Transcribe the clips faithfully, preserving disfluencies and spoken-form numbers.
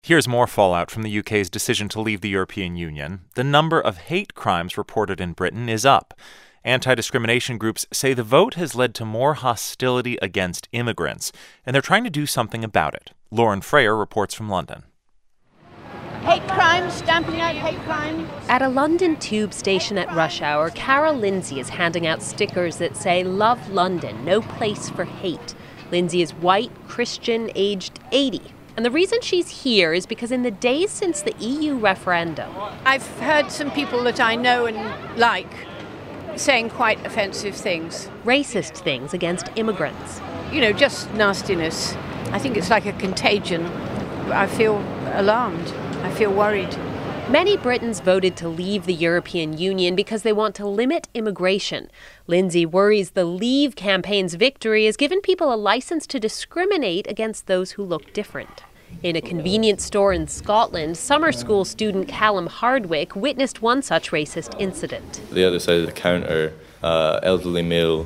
Here's more fallout from the U K's decision to leave the European Union. The number of hate crimes reported in Britain is up. Anti-discrimination groups say the vote has led to more hostility against immigrants, and they're trying to do something about it. Lauren Frayer reports from London. Hate crimes, stamping out hate crimes. At a London tube station at rush hour, Carol Lindsay is handing out stickers that say, "Love London, no place for hate." Lindsay is white, Christian, aged eighty. And the reason she's here is because in the days since the E U referendum, I've heard some people that I know and like saying quite offensive things. Racist things against immigrants. You know, just nastiness. I think it's like a contagion. I feel alarmed. I feel worried. Many Britons voted to leave the European Union because they want to limit immigration. Lindsay worries the Leave campaign's victory has given people a license to discriminate against those who look different. In a convenience store in Scotland, summer school student Callum Hardwick witnessed one such racist incident. The other side of the counter, uh, elderly male,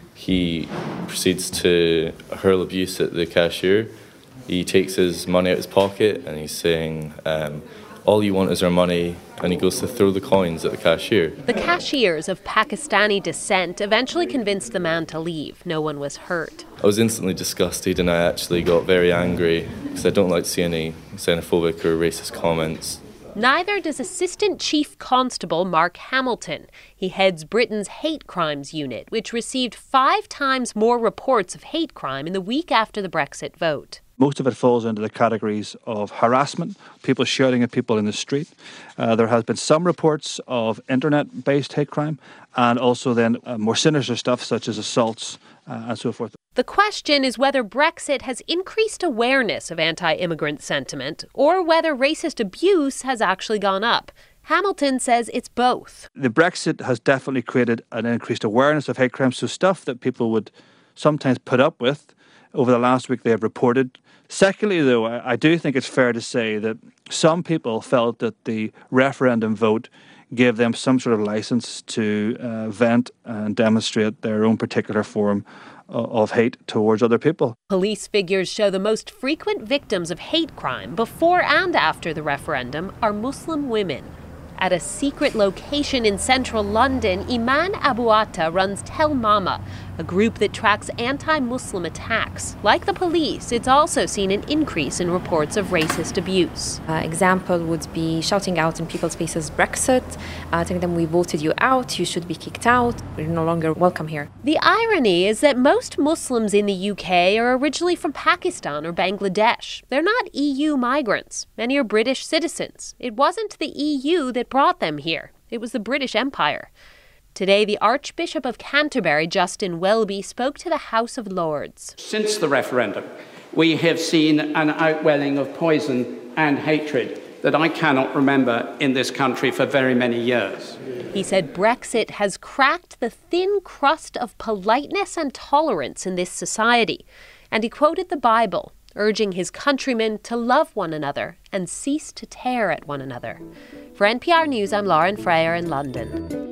he proceeds to hurl abuse at the cashier. He takes his money out of his pocket and he's saying, um, "All you want is our money," and he goes to throw the coins at the cashier. The cashiers of Pakistani descent eventually convinced the man to leave. No one was hurt. I was instantly disgusted and I actually got very angry because I don't like to see any xenophobic or racist comments. Neither does Assistant Chief Constable Mark Hamilton. He heads Britain's hate crimes unit, which received five times more reports of hate crime in the week after the Brexit vote. Most of it falls into the categories of harassment, people shouting at people in the street. Uh, there has been some reports of internet-based hate crime and also then uh, more sinister stuff such as assaults uh, and so forth. The question is whether Brexit has increased awareness of anti-immigrant sentiment or whether racist abuse has actually gone up. Hamilton says it's both. The Brexit has definitely created an increased awareness of hate crimes, so stuff that people would sometimes put up with. Over the last week, they have reported. Secondly, though, I, I do think it's fair to say that some people felt that the referendum vote gave them some sort of license to uh, vent and demonstrate their own particular form of, of hate towards other people. Police figures show the most frequent victims of hate crime before and after the referendum are Muslim women. At a secret location in central London, Iman Abuata runs Tell Mama, a group that tracks anti-Muslim attacks. Like the police, it's also seen an increase in reports of racist abuse. Uh, example would be shouting out in people's faces Brexit, uh, telling them we voted you out, you should be kicked out, we're no longer welcome here. The irony is that most Muslims in the U K are originally from Pakistan or Bangladesh. They're not E U migrants. Many are British citizens. It wasn't the E U that brought them here. It was the British Empire. Today, the Archbishop of Canterbury, Justin Welby, spoke to the House of Lords. Since the referendum, we have seen an outwelling of poison and hatred that I cannot remember in this country for very many years. He said Brexit has cracked the thin crust of politeness and tolerance in this society. And he quoted the Bible, urging his countrymen to love one another and cease to tear at one another. For N P R News, I'm Lauren Frayer in London.